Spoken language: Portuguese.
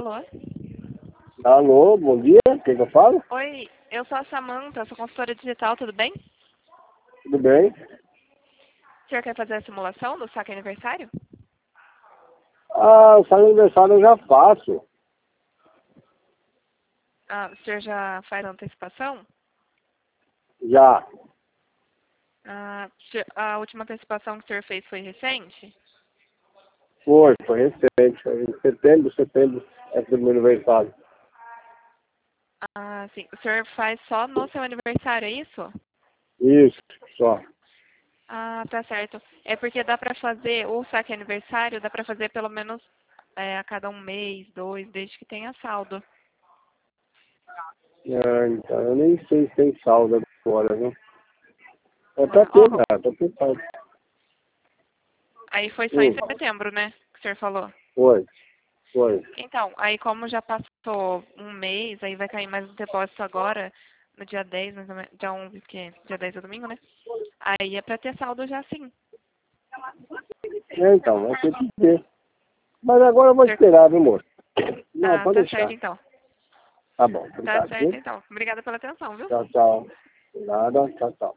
Alô? Alô, bom dia, quem que eu falo? Oi, eu sou a Samanta, sou consultora digital, tudo bem? Tudo bem? O senhor quer fazer a simulação do saque aniversário? Ah, o salário aniversário eu já faço. Ah, o senhor já faz antecipação? Já. A última antecipação que o senhor fez foi recente? Foi recente. Foi em setembro é do meu aniversário. Ah, sim. O senhor faz só no seu aniversário, é isso? Isso, só. Ah, tá certo. É porque dá pra fazer, o saque aniversário, dá pra fazer pelo menos a cada um mês, dois, desde que tenha saldo. Ah, então, eu nem sei se tem saldo agora, né? É pra Ah, ter, ó, né? Pra ter saldo. aí foi só em setembro, né, que o senhor falou? Foi. Então, aí como já passou um mês, aí vai cair mais um depósito agora, no dia 10, mais ou menos, dia 11, que dia 10 é domingo, né? Aí é pra ter saldo já sim. É, então, vai ter que ter. Mas agora eu vou esperar, viu, moço? Não, Ah, pode tá deixar. certo então. Tá bom, Tá obrigado, certo viu? então. Obrigada pela atenção, viu? Tchau, tchau. Nada, tchau, tchau.